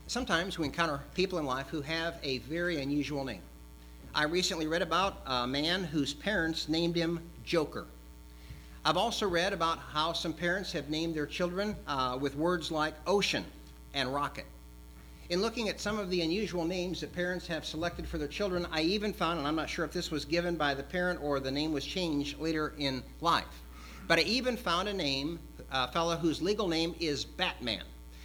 Sometimes we encounter people in life who have a very unusual name. I recently read about a man whose parents named him Joker. I've also read about how some parents have named their children with words like ocean and rocket. In looking at some of the unusual names that parents have selected for their children, I even found, and I'm not sure if this was given by the parent or the name was changed later in life, but I even found a fellow whose legal name is Batman.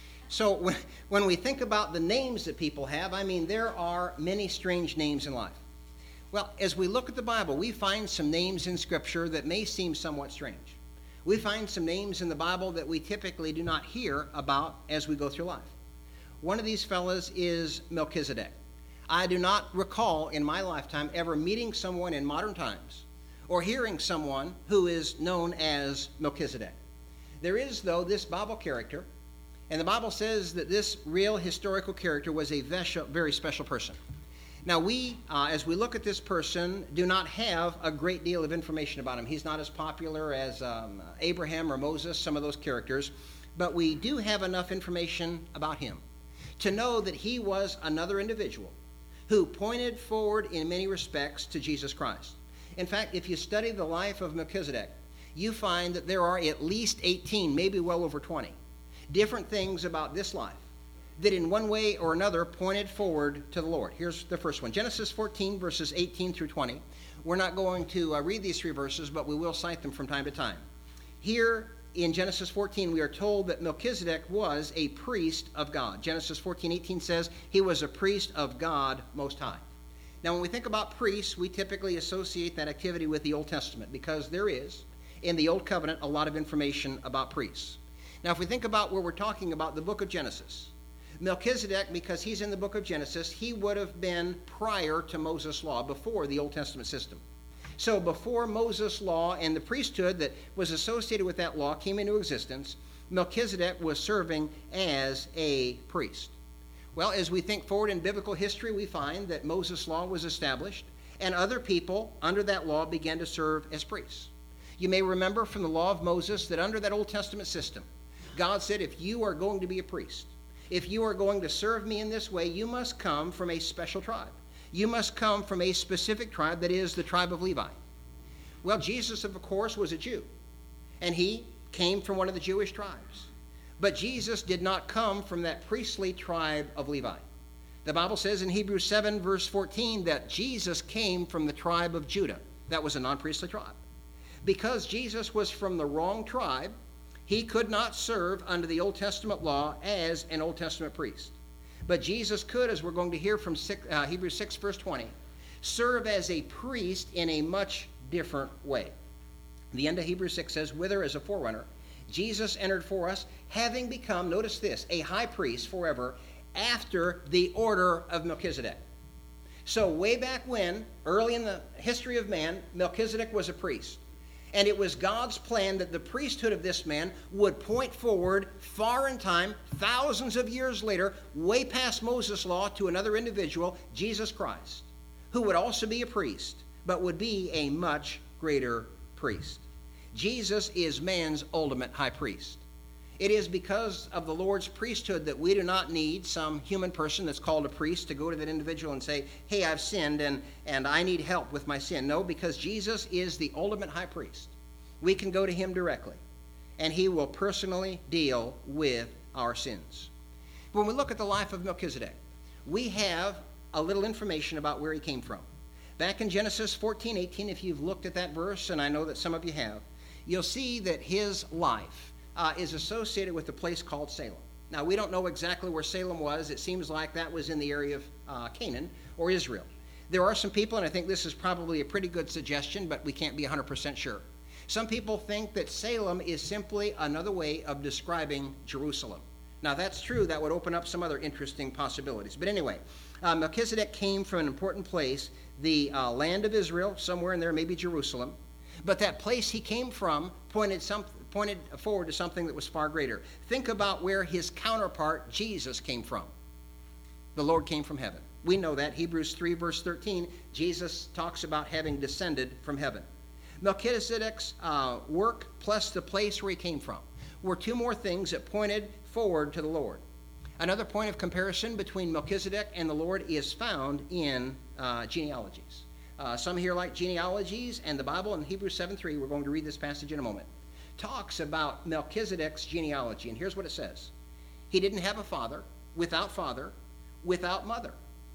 So when we think about the names that people have, there are many strange names in life. Well, as we look at the Bible, we find some names in Scripture that may seem somewhat strange. We find some names in the Bible that we typically do not hear about as we go through life. One of these fellas is Melchizedek. I do not recall in my lifetime ever meeting someone in modern times or hearing someone who is known as Melchizedek. There is, though, this Bible character, and the Bible says that this real historical character was a very special person. Now we, as we look at this person, do not have a great deal of information about him. He's not as popular as Abraham or Moses, some of those characters, but we do have enough information about him to know that he was another individual who pointed forward in many respects to Jesus Christ. In fact, if you study the life of Melchizedek, you find that there are at least 18, maybe well over 20, different things about this life that in one way or another pointed forward to the Lord. Here's the first one. Genesis 14, verses 18 through 20. We're not going to read these three verses, but we will cite them from time to time. Here in Genesis 14, we are told that Melchizedek was a priest of God. Genesis 14:18 says he was a priest of God Most High. Now, when we think about priests, we typically associate that activity with the Old Testament because there is, in the Old Covenant, a lot of information about priests. Now, if we think about where we're talking about the book of Genesis, Melchizedek, because he's in the book of Genesis, he would have been prior to Moses' law, before the Old Testament system. So before Moses' law and the priesthood that was associated with that law came into existence, Melchizedek was serving as a priest. Well, as we think forward in biblical history, we find that Moses' law was established, and other people under that law began to serve as priests. You may remember from the law of Moses that under that Old Testament system, God said, if you are going to be a priest, if you are going to serve me in this way, you must come from a special tribe. You must come from a specific tribe, that is the tribe of Levi. Well, Jesus, of course, was a Jew, and he came from one of the Jewish tribes. But Jesus did not come from that priestly tribe of Levi. The Bible says in Hebrews 7, verse 14, that Jesus came from the tribe of Judah. That was a non-priestly tribe. Because Jesus was from the wrong tribe, he could not serve under the Old Testament law as an Old Testament priest. But Jesus could, as we're going to hear from Hebrews 6, verse 20, serve as a priest in a much different way. The end of Hebrews 6 says, whither as a forerunner, Jesus entered for us, having become, notice this, a high priest forever, after the order of Melchizedek. So way back when, early in the history of man, Melchizedek was a priest. And it was God's plan that the priesthood of this man would point forward far in time, thousands of years later, way past Moses' law, to another individual, Jesus Christ, who would also be a priest, but would be a much greater priest. Jesus is man's ultimate high priest. It is because of the Lord's priesthood that we do not need some human person that's called a priest to go to that individual and say, hey, I've sinned and I need help with my sin. No, because Jesus is the ultimate high priest. We can go to him directly, and he will personally deal with our sins. When we look at the life of Melchizedek, we have a little information about where he came from. Back in Genesis 14:18, if you've looked at that verse, and I know that some of you have, you'll see that his life is associated with a place called Salem. Now, we don't know exactly where Salem was. It seems like that was in the area of Canaan or Israel. There are some people, and I think this is probably a pretty good suggestion, but we can't be 100% sure. Some people think that Salem is simply another way of describing Jerusalem. Now, that's true. That would open up some other interesting possibilities. But anyway, Melchizedek came from an important place, the land of Israel, somewhere in there, maybe Jerusalem. But that place he came from pointed forward to something that was far greater. Think about where his counterpart, Jesus, came from. The Lord came from heaven. We know that. Hebrews 3, verse 13, Jesus talks about having descended from heaven. Melchizedek's work plus the place where he came from were two more things that pointed forward to the Lord. Another point of comparison between Melchizedek and the Lord is found in genealogies. Some here like genealogies, and the Bible in Hebrews 7:3, we're going to read this passage in a moment, talks about Melchizedek's genealogy. And here's what it says. He didn't have a father, without mother,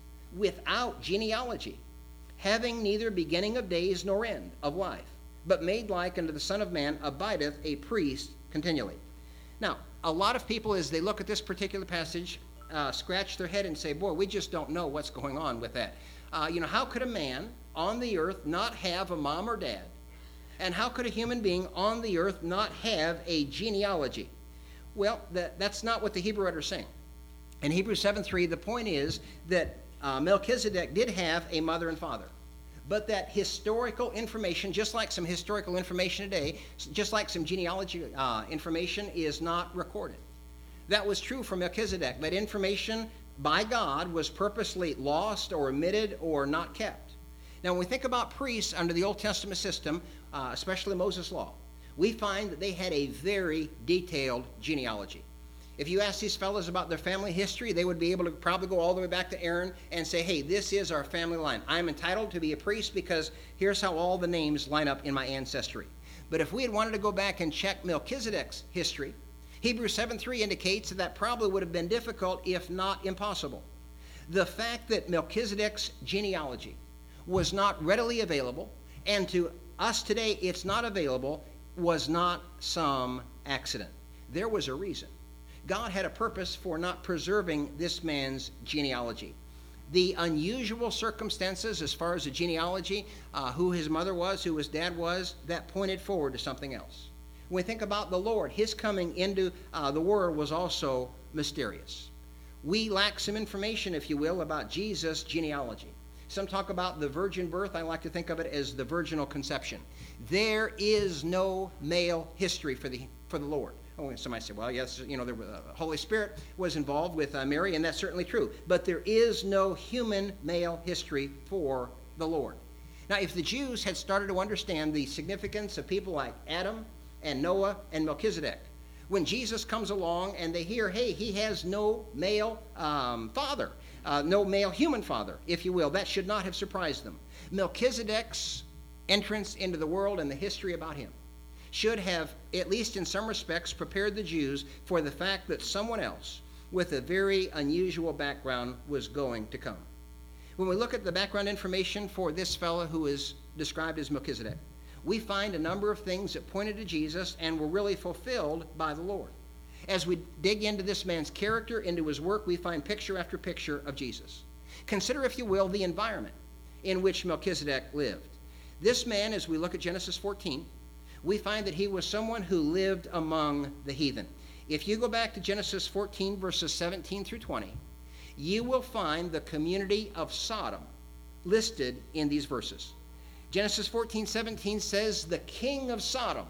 without genealogy, having neither beginning of days nor end of life, but made like unto the Son of Man, abideth a priest continually. Now, a lot of people, as they look at this particular passage, scratch their head and say, boy, we just don't know what's going on with that. How could a man on the earth not have a mom or dad? And how could a human being on the earth not have a genealogy? Well, that's not what the Hebrew writer is saying. In Hebrews 7:3, the point is that Melchizedek did have a mother and father, but that historical information, just like some historical information today, just like some genealogy information, is not recorded. That was true for Melchizedek. That information by God was purposely lost or omitted or not kept. Now, when we think about priests under the Old Testament system, especially Moses' law, we find that they had a very detailed genealogy. If you ask these fellows about their family history, they would be able to probably go all the way back to Aaron and say, hey, this is our family line. I'm entitled to be a priest because here's how all the names line up in my ancestry. But if we had wanted to go back and check Melchizedek's history, Hebrews 7:3 indicates that probably would have been difficult, if not impossible. The fact that Melchizedek's genealogy was not readily available, and to us today it's not available, was not some accident. There was a reason. God had a purpose for not preserving this man's genealogy. The unusual circumstances as far as the genealogy, who his mother was, who his dad was, that pointed forward to something else. When we think about the Lord, his coming into the world was also mysterious. We lack some information, if you will, about Jesus' genealogy. Some talk about the virgin birth. I like to think of it as the virginal conception. There is no male history for the Lord. Oh, somebody say, well, yes, the Holy Spirit was involved with Mary, and that's certainly true. But there is no human male history for the Lord. Now, if the Jews had started to understand the significance of people like Adam and Noah and Melchizedek, when Jesus comes along and they hear, hey, he has no male father, no male human father, if you will, that should not have surprised them. Melchizedek's entrance into the world and the history about him should have, at least in some respects, prepared the Jews for the fact that someone else with a very unusual background was going to come. When we look at the background information for this fellow who is described as Melchizedek, we find a number of things that pointed to Jesus and were really fulfilled by the Lord. As we dig into this man's character, into his work, we find picture after picture of Jesus. Consider, if you will, the environment in which Melchizedek lived. This man, as we look at Genesis 14, we find that he was someone who lived among the heathen. If you go back to Genesis 14, verses 17 through 20, you will find the community of Sodom listed in these verses. Genesis 14:17 says, the king of Sodom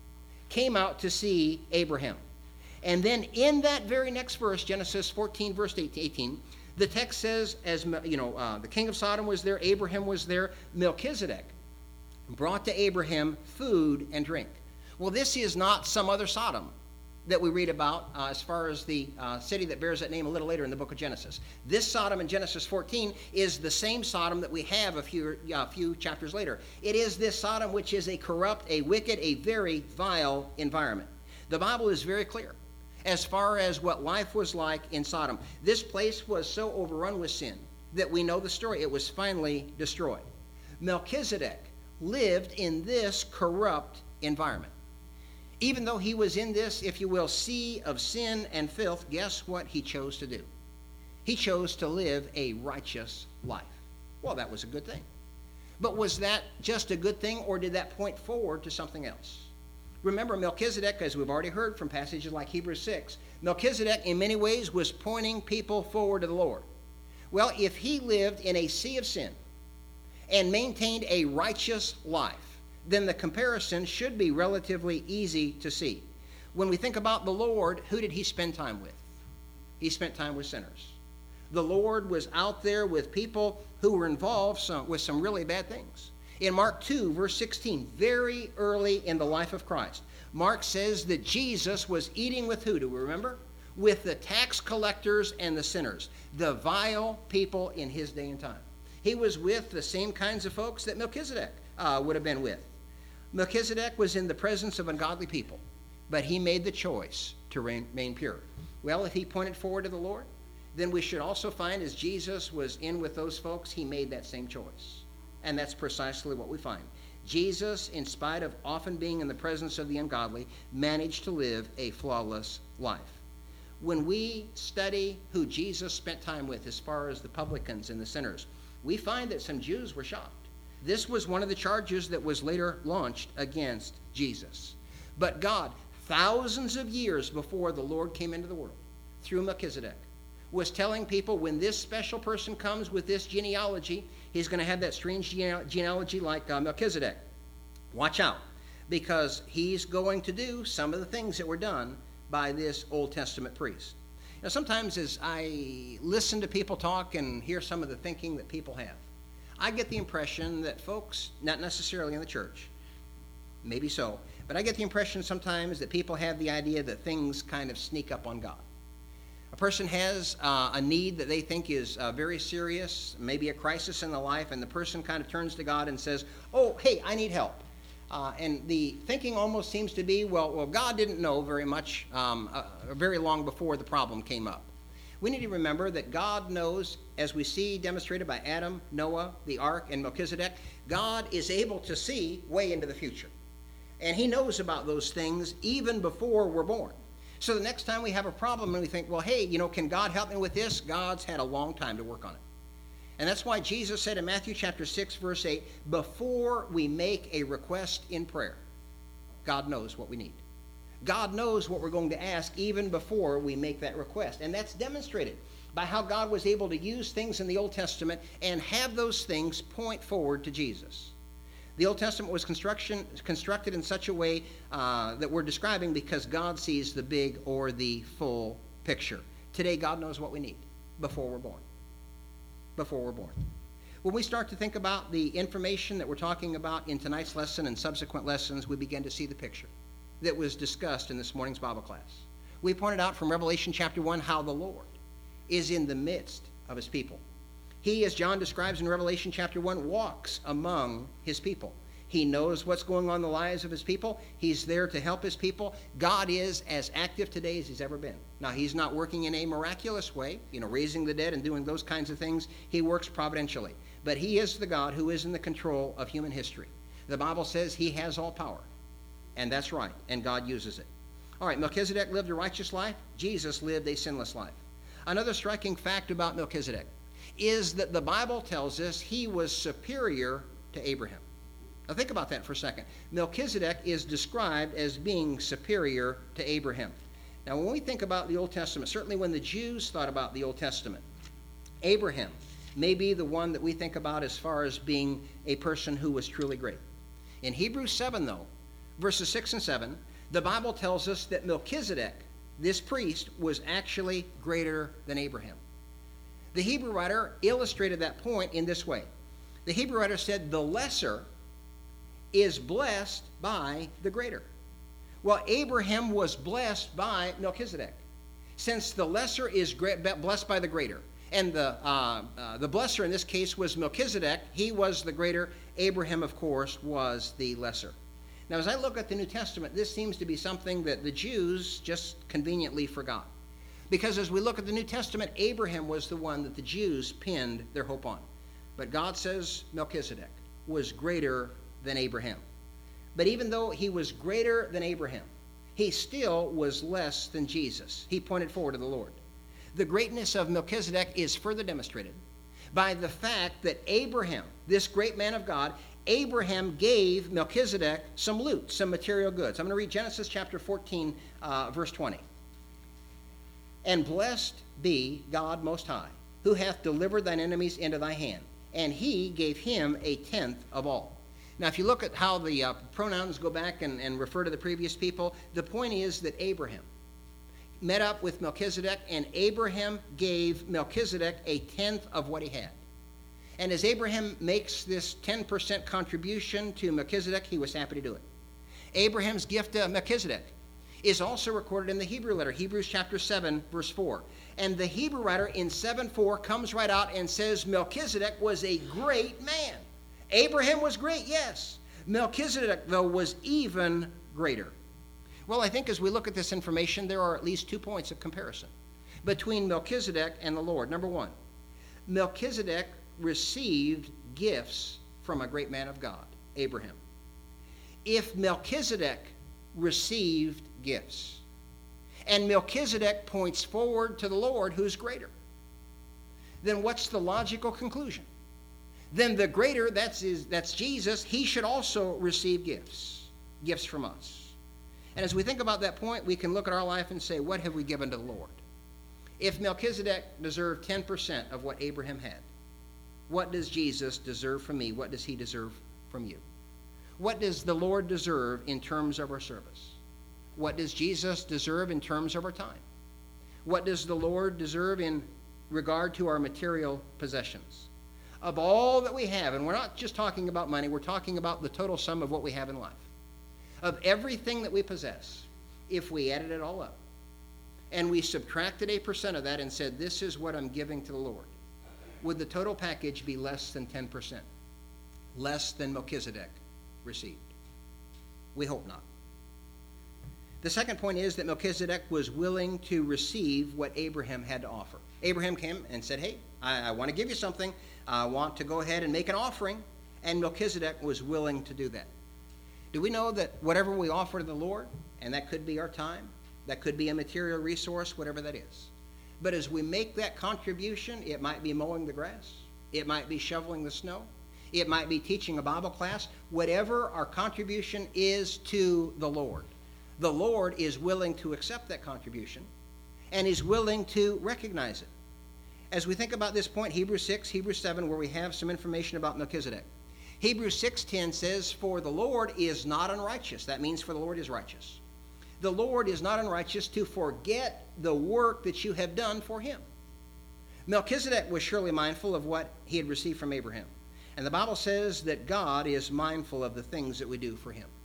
came out to see Abraham. And then in that very next verse, Genesis 14, verse 18, the text says, the king of Sodom was there, Abraham was there, Melchizedek brought to Abraham food and drink. Well, this is not some other Sodom that we read about as far as the city that bears that name a little later in the book of Genesis. This Sodom in Genesis 14 is the same Sodom that we have a few chapters later. It is this Sodom which is a corrupt, a wicked, a very vile environment. The Bible is very clear as far as what life was like in Sodom. This place was so overrun with sin that we know the story. It was finally destroyed. Melchizedek lived in this corrupt environment. Even though he was in this, if you will, sea of sin and filth, guess what he chose to do? He chose to live a righteous life. Well, that was a good thing. But was that just a good thing, or did that point forward to something else? Remember, Melchizedek, as we've already heard from passages like Hebrews 6, Melchizedek in many ways was pointing people forward to the Lord. Well, if he lived in a sea of sin and maintained a righteous life, then the comparison should be relatively easy to see. When we think about the Lord, who did he spend time with? He spent time with sinners. The Lord was out there with people who were involved with some really bad things. In Mark 2, verse 16, very early in the life of Christ, Mark says that Jesus was eating with who? Do we remember? with the tax collectors and the sinners, the vile people in his day and time. He was with the same kinds of folks that Melchizedek would have been with. Melchizedek was in the presence of ungodly people, but he made the choice to remain pure. Well, if he pointed forward to the Lord, then we should also find as Jesus was in with those folks, he made that same choice. And that's precisely what we find. Jesus, in spite of often being in the presence of the ungodly, managed to live a flawless life. When we study who Jesus spent time with as far as the publicans and the sinners, we find that some Jews were shocked. This was one of the charges that was later launched against Jesus. But God, thousands of years before the Lord came into the world, through Melchizedek, was telling people when this special person comes with this genealogy, he's going to have that strange genealogy like Melchizedek. Watch out, because he's going to do some of the things that were done by this Old Testament priest. Now, sometimes as I listen to people talk and hear some of the thinking that people have, I get the impression that folks, not necessarily in the church, maybe so, but I get the impression sometimes that people have the idea that things kind of sneak up on God. A person has a need that they think is very serious, maybe a crisis in the life, and the person kind of turns to God and says, oh, hey, I need help. And the thinking almost seems to be, well, God didn't know very much, very long before the problem came up. We need to remember that God knows, as we see demonstrated by Adam, Noah, the ark, and Melchizedek, God is able to see way into the future. And he knows about those things even before we're born. So the next time we have a problem and we think, well, hey, can God help me with this? God's had a long time to work on it. And that's why Jesus said in Matthew chapter 6, verse 8, before we make a request in prayer, God knows what we need. God knows what we're going to ask even before we make that request. And that's demonstrated by how God was able to use things in the Old Testament and have those things point forward to Jesus. The Old Testament was constructed in such a way that we're describing because God sees the big or the full picture. Today, God knows what we need before we're born. Before we're born. When we start to think about the information that we're talking about in tonight's lesson and subsequent lessons, we begin to see the picture that was discussed in this morning's Bible class. We pointed out from Revelation chapter 1 how the Lord is in the midst of his people. He, as John describes in Revelation chapter 1, walks among his people. He knows what's going on in the lives of his people. He's there to help his people. God is as active today as he's ever been. Now, he's not working in a miraculous way, raising the dead and doing those kinds of things. He works providentially. But he is the God who is in the control of human history. The Bible says he has all power. And that's right, and God uses it. All right, Melchizedek lived a righteous life. Jesus lived a sinless life. Another striking fact about Melchizedek is that the Bible tells us he was superior to Abraham. Now think about that for a second. Melchizedek is described as being superior to Abraham. Now when we think about the Old Testament, certainly when the Jews thought about the Old Testament, Abraham may be the one that we think about as far as being a person who was truly great. In Hebrews 7, though, verses 6 and 7, the Bible tells us that Melchizedek, this priest, was actually greater than Abraham. The Hebrew writer illustrated that point in this way. The Hebrew writer said, the lesser is blessed by the greater. Well, Abraham was blessed by Melchizedek. Since the lesser is blessed by the greater, and the blesser in this case was Melchizedek, he was the greater. Abraham, of course, was the lesser. Now, as I look at the New Testament, this seems to be something that the Jews just conveniently forgot. Because as we look at the New Testament, Abraham was the one that the Jews pinned their hope on. But God says Melchizedek was greater than Abraham. But even though he was greater than Abraham, he still was less than Jesus. He pointed forward to the Lord. The greatness of Melchizedek is further demonstrated by the fact that Abraham, this great man of God, Abraham gave Melchizedek some loot, some material goods. I'm going to read Genesis chapter 14, verse 20. And blessed be God Most High, who hath delivered thine enemies into thy hand. And he gave him a tenth of all. Now, if you look at how the pronouns go back and refer to the previous people, the point is that Abraham met up with Melchizedek, and Abraham gave Melchizedek a tenth of what he had. And as Abraham makes this 10% contribution to Melchizedek, he was happy to do it. Abraham's gift to Melchizedek is also recorded in the Hebrew letter, Hebrews chapter 7, verse 4. And the Hebrew writer in 7:4 comes right out and says Melchizedek was a great man. Abraham was great, yes. Melchizedek, though, was even greater. Well, I think as we look at this information, there are at least 2 points of comparison between Melchizedek and the Lord. Number one, Melchizedek received gifts from a great man of God, Abraham. If Melchizedek received gifts, and Melchizedek points forward to the Lord who's greater, then what's the logical conclusion? Then the greater, that's Jesus, he should also receive gifts from us. And as we think about that point, we can look at our life and say, what have we given to the Lord? If Melchizedek deserved 10% of what Abraham had, what does Jesus deserve from me? What does he deserve from you? What does the Lord deserve in terms of our service? What does Jesus deserve in terms of our time? What does the Lord deserve in regard to our material possessions? Of all that we have, and we're not just talking about money, we're talking about the total sum of what we have in life. Of everything that we possess, if we added it all up, and we subtracted 8% of that and said, this is what I'm giving to the Lord, would the total package be less than 10%? Less than Melchizedek received? We hope not. The second point is that Melchizedek was willing to receive what Abraham had to offer. Abraham came and said, hey, I want to give you something. I want to go ahead and make an offering. And Melchizedek was willing to do that. Do we know that whatever we offer to the Lord, and that could be our time, that could be a material resource, whatever that is, but as we make that contribution, it might be mowing the grass, it might be shoveling the snow, it might be teaching a Bible class, whatever our contribution is to the Lord is willing to accept that contribution and is willing to recognize it. As we think about this point, Hebrews 6, Hebrews 7, where we have some information about Melchizedek. Hebrews 6:10 says, for the Lord is not unrighteous. That means for the Lord is righteous. The Lord is not unrighteous to forget the work that you have done for him. Melchizedek was surely mindful of what he had received from Abraham. And the Bible says that God is mindful of the things that we do for him.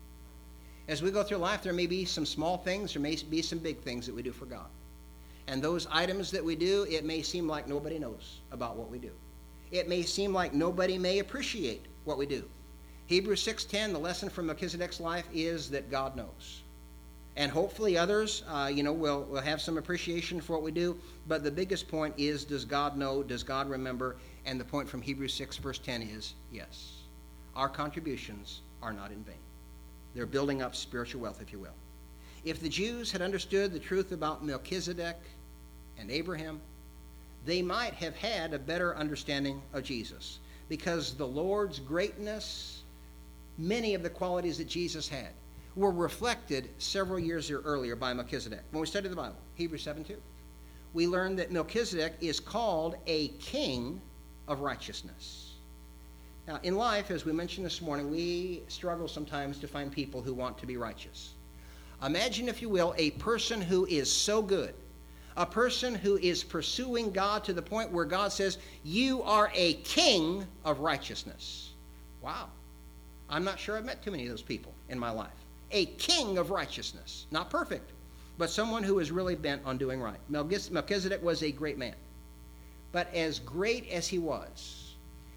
As we go through life, there may be some small things, there may be some big things that we do for God. And those items that we do, it may seem like nobody knows about what we do. It may seem like nobody may appreciate what we do. Hebrews 6:10, the lesson from Melchizedek's life is that God knows. And hopefully others, will have some appreciation for what we do. But the biggest point is, does God know? Does God remember? And the point from Hebrews 6, verse 10 is, yes. Our contributions are not in vain. They're building up spiritual wealth, if you will. If the Jews had understood the truth about Melchizedek and Abraham, they might have had a better understanding of Jesus. Because the Lord's greatness, many of the qualities that Jesus had, were reflected several years earlier by Melchizedek. When we study the Bible, Hebrews 7:2, we learn that Melchizedek is called a king of righteousness. Now, in life, as we mentioned this morning, we struggle sometimes to find people who want to be righteous. Imagine, if you will, a person who is so good, a person who is pursuing God to the point where God says, you are a king of righteousness. Wow. I'm not sure I've met too many of those people in my life. A king of righteousness. Not perfect, but someone who is really bent on doing right. Melchizedek was a great man. But as great as he was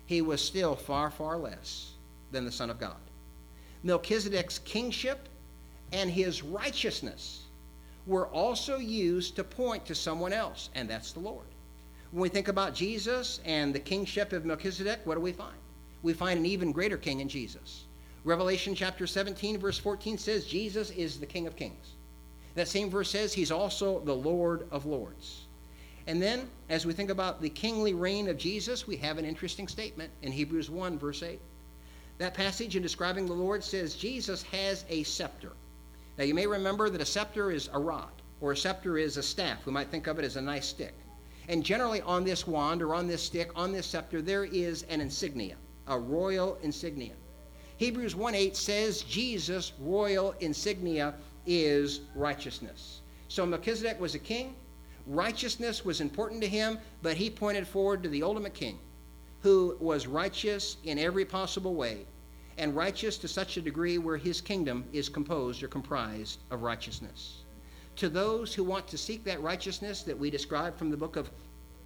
still far, far less than the Son of God. Melchizedek's kingship and his righteousness were also used to point to someone else, and that's the Lord. When we think about Jesus and the kingship of Melchizedek, what do we find? We find an even greater king in Jesus. Revelation chapter 17, verse 14 says Jesus is the King of Kings. That same verse says he's also the Lord of Lords. And then, as we think about the kingly reign of Jesus, we have an interesting statement in Hebrews 1, verse 8. That passage in describing the Lord says Jesus has a scepter. Now, you may remember that a scepter is a rod, or a scepter is a staff. We might think of it as a nice stick. And generally on this wand, or on this stick, on this scepter, there is an insignia, a royal insignia. Hebrews 1:8 says Jesus' royal insignia is righteousness. So Melchizedek was a king. Righteousness was important to him, but he pointed forward to the ultimate king, who was righteous in every possible way, and righteous to such a degree where his kingdom is composed or comprised of righteousness. To those who want to seek that righteousness that we described from the book of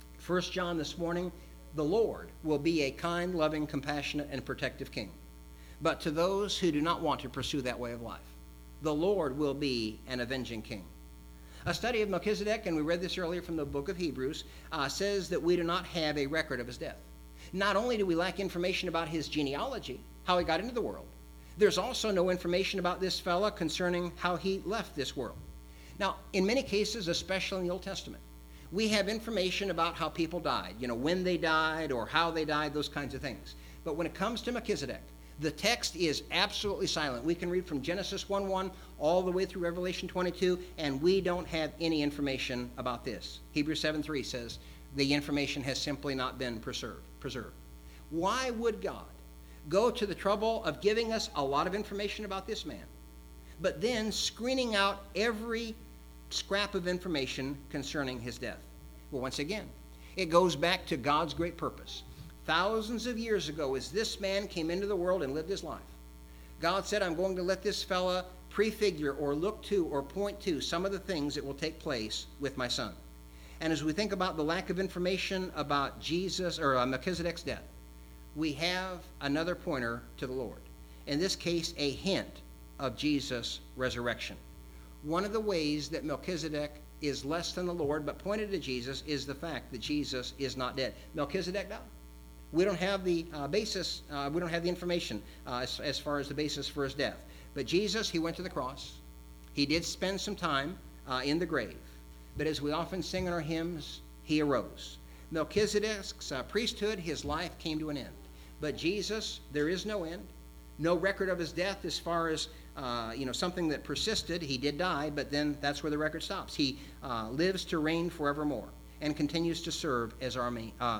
1 John this morning, the Lord will be a kind, loving, compassionate, and protective king. But to those who do not want to pursue that way of life, the Lord will be an avenging king. A study of Melchizedek, and we read this earlier from the book of Hebrews, says that we do not have a record of his death. Not only do we lack information about his genealogy, how he got into the world, there's also no information about this fella concerning how he left this world. Now, in many cases, especially in the Old Testament, we have information about how people died, when they died or how they died, those kinds of things. But when it comes to Melchizedek, the text is absolutely silent. We can read from Genesis 1:1 all the way through Revelation 22, and we don't have any information about this. Hebrews 7:3 says the information has simply not been preserved. Why would God go to the trouble of giving us a lot of information about this man, but then screening out every scrap of information concerning his death? Well, once again, it goes back to God's great purpose. Thousands of years ago, as this man came into the world and lived his life, God said, I'm going to let this fella prefigure or look to or point to some of the things that will take place with my son. And as we think about the lack of information about Jesus or Melchizedek's death, we have another pointer to the Lord. In this case, a hint of Jesus' resurrection. One of the ways that Melchizedek is less than the Lord, but pointed to Jesus, is the fact that Jesus is not dead. Melchizedek died. We don't have the basis, we don't have the information as far as the basis for his death. But Jesus, he went to the cross. He did spend some time in the grave. But as we often sing in our hymns, he arose. Melchizedek's priesthood, his life came to an end. But Jesus, there is no end. No record of his death as far as something that persisted. He did die, but then that's where the record stops. He lives to reign forevermore and continues to serve as our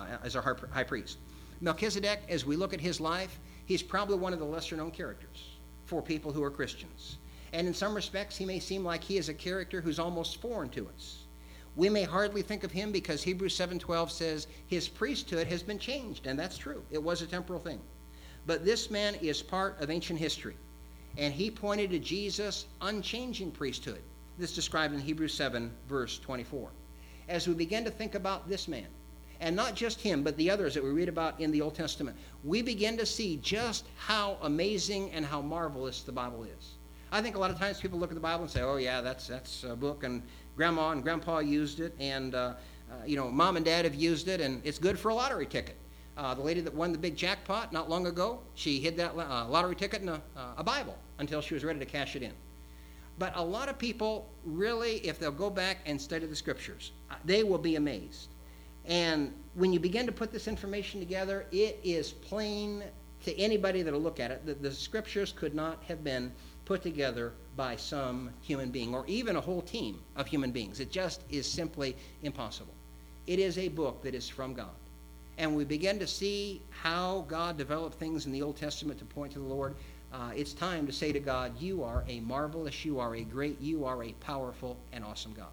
high priest. Melchizedek, as we look at his life, he's probably one of the lesser-known characters for people who are Christians. And in some respects, he may seem like he is a character who's almost foreign to us. We may hardly think of him because Hebrews 7:12 says his priesthood has been changed, and that's true. It was a temporal thing. But this man is part of ancient history, and he pointed to Jesus' unchanging priesthood. This is described in Hebrews 7, verse 24. As we begin to think about this man, and not just him, but the others that we read about in the Old Testament, we begin to see just how amazing and how marvelous the Bible is. I think a lot of times people look at the Bible and say, oh yeah, that's a book, and Grandma and Grandpa used it, and Mom and Dad have used it, and it's good for a lottery ticket. The lady that won the big jackpot not long ago, she hid that lottery ticket in a Bible until she was ready to cash it in. But a lot of people really, if they'll go back and study the scriptures, they will be amazed. And when you begin to put this information together, it is plain to anybody that will look at it that the scriptures could not have been put together by some human being or even a whole team of human beings. It just is simply impossible. It is a book that is from God. And we begin to see how God developed things in the Old Testament to point to the Lord. It's time to say to God, you are a marvelous, you are a great, you are a powerful and awesome God.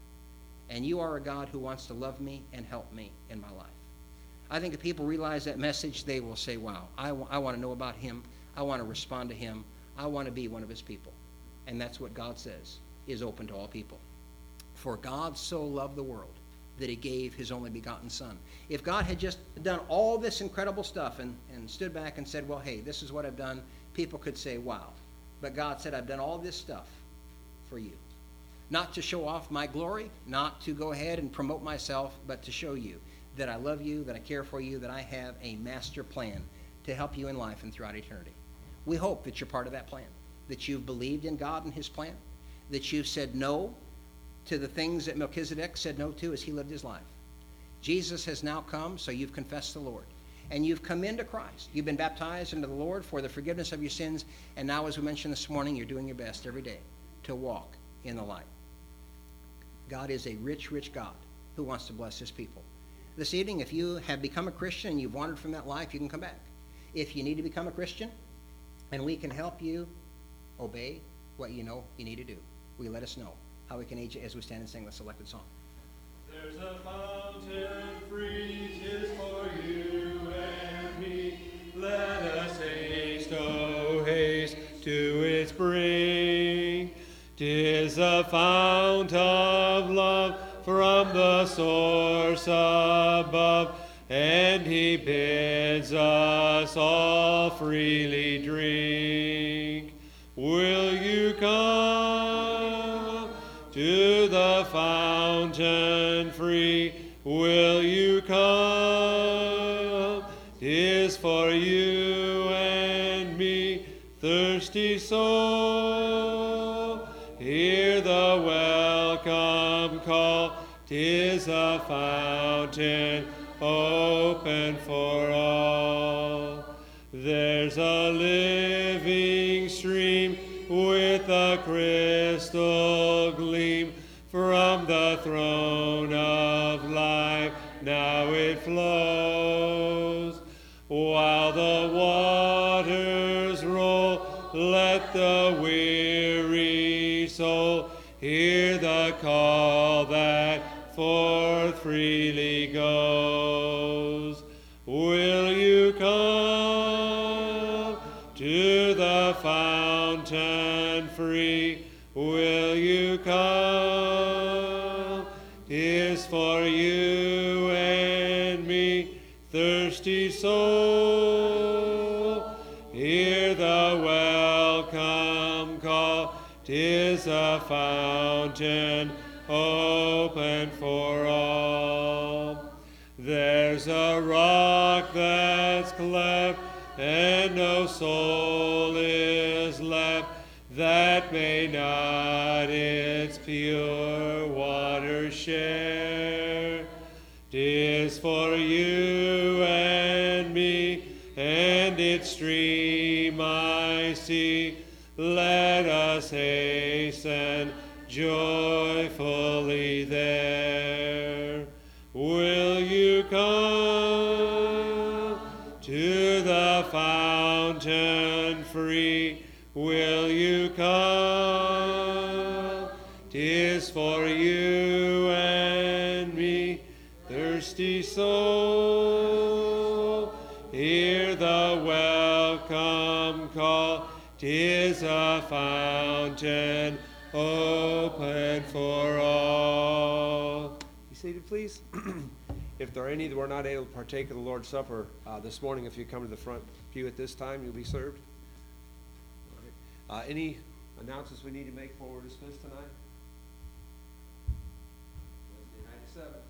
And you are a God who wants to love me and help me in my life. I think if people realize that message, they will say, wow, I want to know about him. I want to respond to him. I want to be one of his people. And that's what God says is open to all people. For God so loved the world that he gave his only begotten son. If God had just done all this incredible stuff and stood back and said, well, hey, this is what I've done, people could say, wow. But God said, I've done all this stuff for you. Not to show off my glory, not to go ahead and promote myself, but to show you that I love you, that I care for you, that I have a master plan to help you in life and throughout eternity. We hope that you're part of that plan, that you've believed in God and his plan, that you've said no to the things that Melchizedek said no to as he lived his life. Jesus has now come, so you've confessed the Lord. And you've come into Christ. You've been baptized into the Lord for the forgiveness of your sins. And now, as we mentioned this morning, you're doing your best every day to walk in the light. God is a rich, rich God who wants to bless his people. This evening, if you have become a Christian and you've wandered from that life, you can come back. If you need to become a Christian, and we can help you obey what you know you need to do, will you let us know how we can aid you as we stand and sing the selected song? There's a fountain free, 'tis for you and me. Let us haste, oh haste to its brink. 'Tis a fount of love from the source above, and he bids us all freely drink. Will you come to the fountain free? Will you come? 'Tis for you and me, thirsty soul. Hear the welcome call. 'Tis a fountain open for all. There's a living stream with a crystal gleam from the throne of life. Now it flows. While the waters roll, let the weary soul hear the call that forth freely goes. Will you come to the fountain free? Will you come? 'Tis for you and me, thirsty soul. Hear the welcome call. 'Tis a fountain open for all. There's a rock that's cleft, and no soul is left that may not its pure water share. 'Tis for you and me, and its stream I see. Let us hasten joyfully there. Will you come to the fountain free? Will you come? 'Tis for you and me, thirsty soul. Hear the welcome call. 'Tis a fountain open for all. Be seated, please. If there are any that were not able to partake of the Lord's Supper this morning, if you come to the front pew at this time, you'll be served. All right. Any announcements we need to make before we're dismissed tonight? Wednesday night at 7.